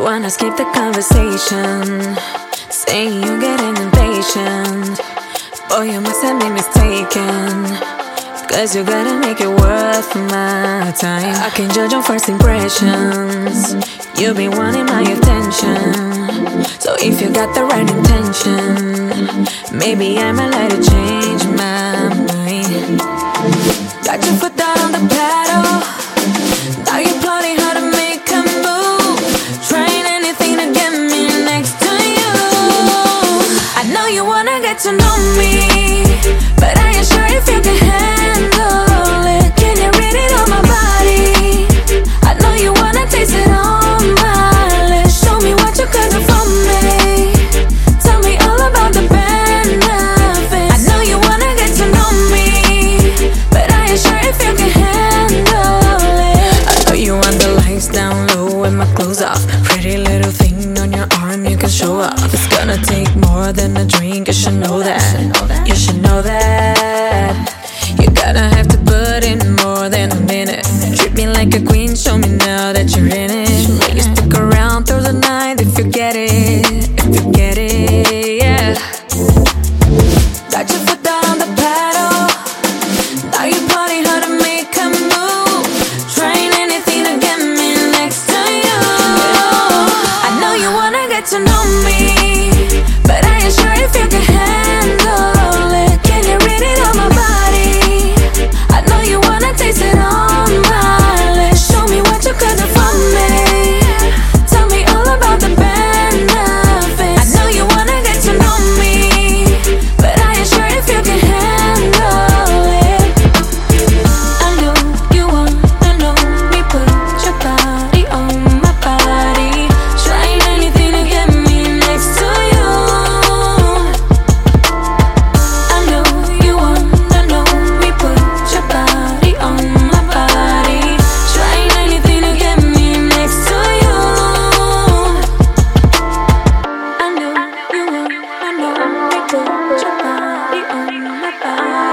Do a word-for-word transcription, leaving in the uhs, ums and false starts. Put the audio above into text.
You wanna skip the conversation, saying you're getting impatient. Boy, you must have been mistaken, cause you gotta make it worth my time. I can judge on first impressions. You've been wanting my attention, so if you got the right intention, maybe I might let it change my mind. Got your foot down on the pedal, now you're plotting how to make a move, trying anything to get me next to you. I know you wanna get to know me, but I ain't sure if you can handle it. Can you read it on my body? I know you wanna taste it on my lips. Show me what you could do for me, tell me all about the benefits. I know you wanna get to know me, but I ain't sure if you can handle it. I know you want the lights down low and my clothes off, pretty little thing on your arm you can show off. It's gonna take more than a drink, you should know that. You should know that. You're gonna have to put in more than a minute. Treat me like a queen, show me now that you're in it. Let you stick around through the night if you get it, if you get it, yeah. Got your foot down on the pedal, now you're plotting how to make a move, trying anything to get me next to you. I know you wanna get to know me, but I ain't sure if you can handle it. Can you read it on my body? I know you wanna taste it on my lips. Show me what you could do for me, tell me all about the benefits. I know you wanna get to know me, but I ain't sure if you can handle it. I know you wanna know me, put your body on my body, trying anything to get me next to you. I know you wanna know me, put your body on my body, trying anything to get me next to you. I know you wanna know me, put your body on my body.